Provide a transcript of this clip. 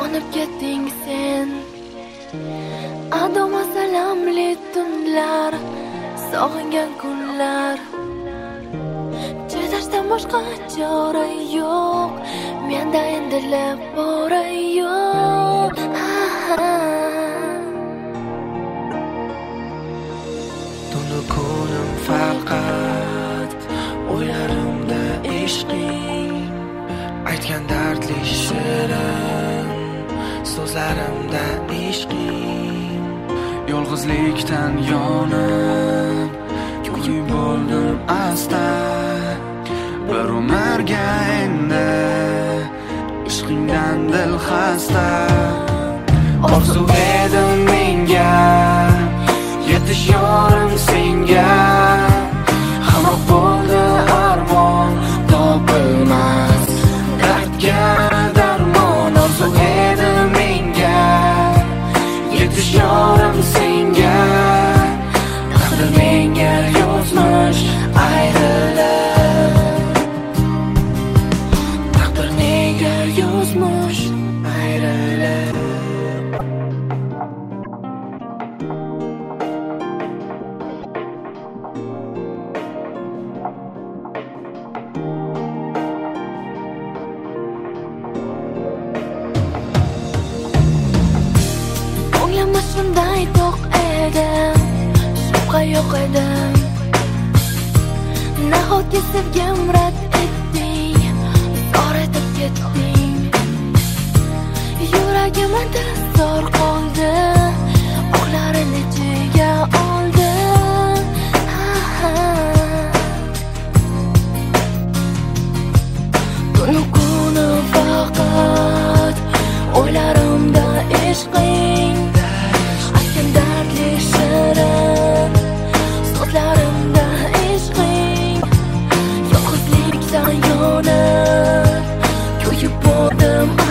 Qonib ketding sen, adoma salamli tunlar, sog'ingan kunlar. Chidashdan boshqa chora yo'q, menda endi labora yo'q. Tunu kunim faqat o'ylarimda ishqing, aytgan dardli shirin so'zlarimda ishqing. Yolg'izlikdan yonib kuyib bo'ldim asta, bir umrga endi ishqingdan dil xasta. Orzu edim menga yetish yorim senga, hamroh bo'ldi armon topilmas dardga darmon. Orzu edim menga yetish yorim senga, taqdir menga yozmish ayrilib, taqdir menga yozmish ayrilib. Shunday to'q edim, shubha yo'q edi. Nahotki sevgim rad etding, zor etib ketding. Yuragimda zor qoldi, o'qlarini ichiga oldi. Tunu kuni faqat o'ylarimda ishqing, dardli shirin so'zlarimda ishqing. Yolg'izlikdan yonib kuyib bo'ldim